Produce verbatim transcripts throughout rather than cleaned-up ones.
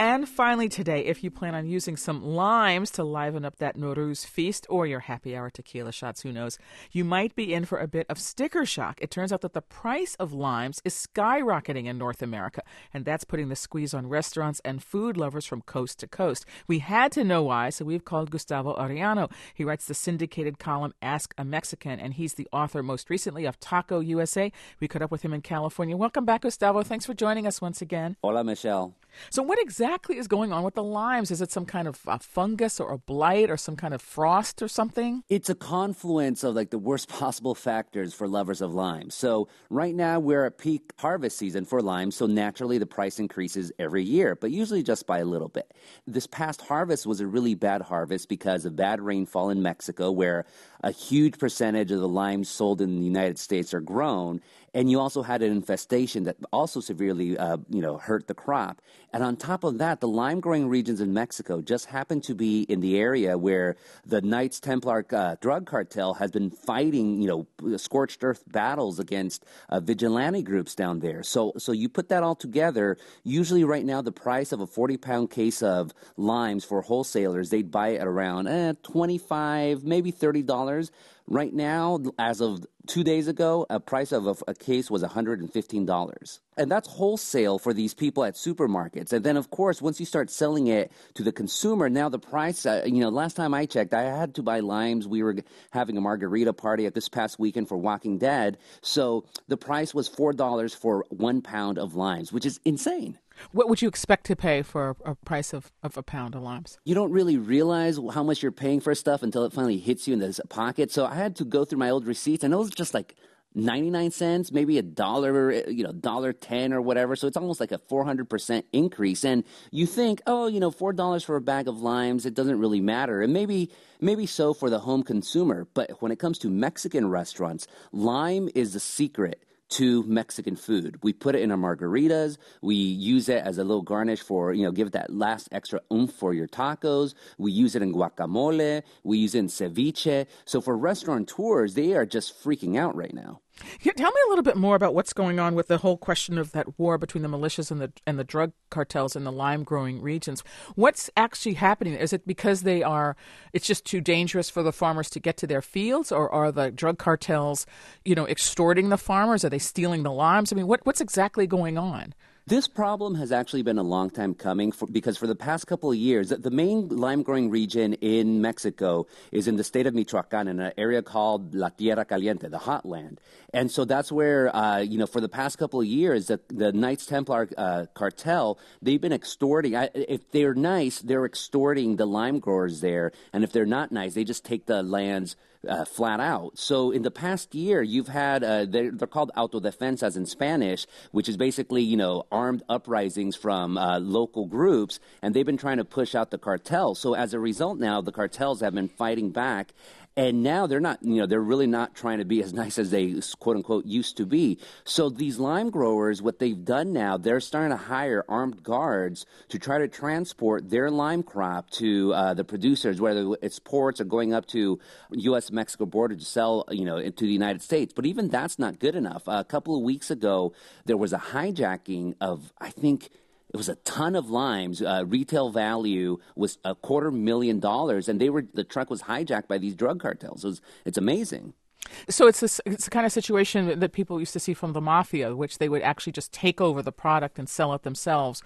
And finally today, if you plan on using some limes to liven up that Nowruz feast or your happy hour tequila shots, who knows, you might be in for a bit of sticker shock. It turns out that the price of limes is skyrocketing in North America, and that's putting the squeeze on restaurants and food lovers from coast to coast. We had to know why, so we've called Gustavo Arellano. He writes the syndicated column Ask a Mexican, and he's the author most recently of Taco U S A. We caught up with him in California. Welcome back, Gustavo. Thanks for joining us once again. Hola, Michelle. So what exactly is going on with the limes? Is it some kind of uh, fungus or a blight or some kind of frost or something? It's a confluence of like the worst possible factors for lovers of limes. So right now we're at peak harvest season for limes, so naturally the price increases every year, but usually just by a little bit. This past harvest was a really bad harvest because of bad rainfall in Mexico, where a huge percentage of the limes sold in the United States are grown. And you also had an infestation that also severely, uh, you know, hurt the crop. And on top of that, the lime-growing regions in Mexico just happen to be in the area where the Knights Templar uh, drug cartel has been fighting, you know, scorched earth battles against uh, vigilante groups down there. So, so you put that all together. Usually, right now, the price of a forty-pound case of limes for wholesalers, they'd buy it at around eh, twenty-five, maybe thirty dollars. Right now, as of two days ago, a price of a, a case was one hundred fifteen dollars. And that's wholesale for these people at supermarkets. And then, of course, once you start selling it to the consumer, now the price, uh, you know, last time I checked, I had to buy limes. We were having a margarita party at this past weekend for Walking Dead. So the price was four dollars for one pound of limes, which is insane. What would you expect to pay for a price of, of a pound of limes? You don't really realize how much you're paying for stuff until it finally hits you in the pocket. So I had to go through my old receipts, and it was just like ninety-nine cents, maybe a dollar, you know, dollar ten or whatever. So it's almost like a four hundred percent increase. And you think, oh, you know, four dollars for a bag of limes, it doesn't really matter. And maybe, maybe so for the home consumer. But when it comes to Mexican restaurants, lime is the secret to Mexican food. We put it in our margaritas. We use it as a little garnish for, you know, give it that last extra oomph for your tacos. We use it in guacamole. We use it in ceviche. So for restaurateurs, they are just freaking out right now. Tell me a little bit more about what's going on with the whole question of that war between the militias and the and the drug cartels in the lime growing regions. What's actually happening? Is it because they are, it's just too dangerous for the farmers to get to their fields, or are the drug cartels, you know, extorting the farmers? Are they stealing the limes? I mean, what what's exactly going on? This problem has actually been a long time coming for, because for the past couple of years, the main lime-growing region in Mexico is in the state of Michoacán, in an area called La Tierra Caliente, the hot land. And so that's where, uh, you know, for the past couple of years, the, the Knights Templar uh, cartel, they've been extorting. I, if they're nice, they're extorting the lime growers there. And if they're not nice, they just take the lands Uh, flat out. So in the past year, you've had, uh, they're, they're called autodefensas in Spanish, which is basically, you know, armed uprisings from uh, local groups, and they've been trying to push out the cartels. So as a result now, the cartels have been fighting back. And now they're not, you know, they're really not trying to be as nice as they, quote unquote, used to be. So these lime growers, what they've done now, they're starting to hire armed guards to try to transport their lime crop to uh, the producers, whether it's ports or going up to U S Mexico border to sell, you know, to the United States. But even that's not good enough. Uh, a couple of weeks ago, there was a hijacking of, I think, it was a ton of limes. Uh, retail value was a quarter million dollars, and they were the truck was hijacked by these drug cartels. It was, it's amazing. So it's this, it's the kind of situation that people used to see from the mafia, which they would actually just take over the product and sell it themselves,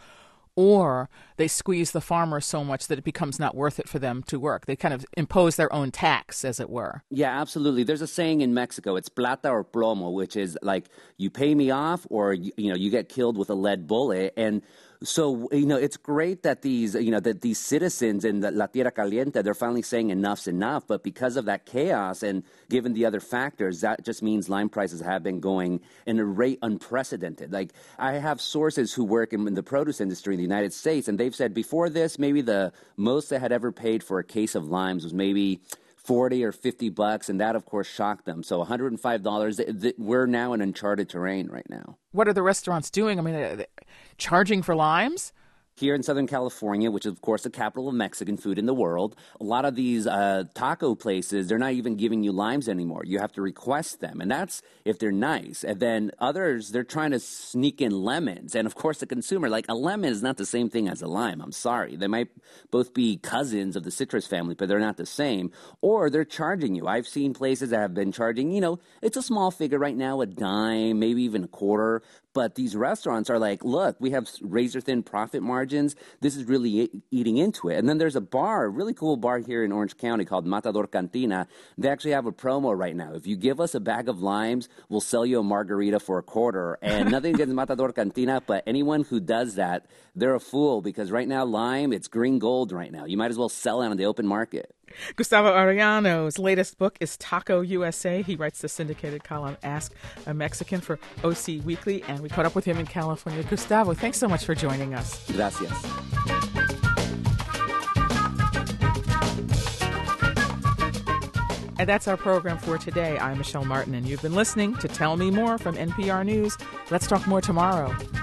or they squeeze the farmer so much that it becomes not worth it for them to work. They kind of impose their own tax, as it were. Yeah, absolutely. There's a saying in Mexico, it's plata or plomo, which is like, you pay me off or, you, you know, you get killed with a lead bullet. And so, you know, it's great that these, you know, that these citizens in the La Tierra Caliente, they're finally saying enough's enough. But because of that chaos and given the other factors, that just means lime prices have been going in a rate unprecedented. Like, I have sources who work in, in the produce industry in the United States, and they've said before this, maybe the most they had ever paid for a case of limes was maybe forty or fifty bucks, and that, of course, shocked them. So one hundred five dollars, we're now in uncharted terrain right now. What are the restaurants doing? I mean, are they charging for limes? Here in Southern California, which is, of course, the capital of Mexican food in the world, a lot of these uh, taco places, they're not even giving you limes anymore. You have to request them, and that's if they're nice. And then others, they're trying to sneak in lemons. And, of course, the consumer, like, a lemon is not the same thing as a lime. I'm sorry. They might both be cousins of the citrus family, but they're not the same. Or they're charging you. I've seen places that have been charging, you know, it's a small figure right now, a dime, maybe even a quarter. But these restaurants are like, look, we have razor-thin profit margins. This is really e- eating into it. And then there's a bar, a really cool bar here in Orange County called Matador Cantina. They actually have a promo right now. If you give us a bag of limes, we'll sell you a margarita for a quarter. And nothing against Matador Cantina, but anyone who does that, they're a fool because right now, lime, it's green gold right now. You might as well sell it on the open market. Gustavo Arellano's latest book is Taco U S A. He writes the syndicated column Ask a Mexican for O C Weekly, and we caught up with him in California. Gustavo, thanks so much for joining us. Gracias. And that's our program for today. I'm Michelle Martin, and you've been listening to Tell Me More from N P R News. Let's talk more tomorrow.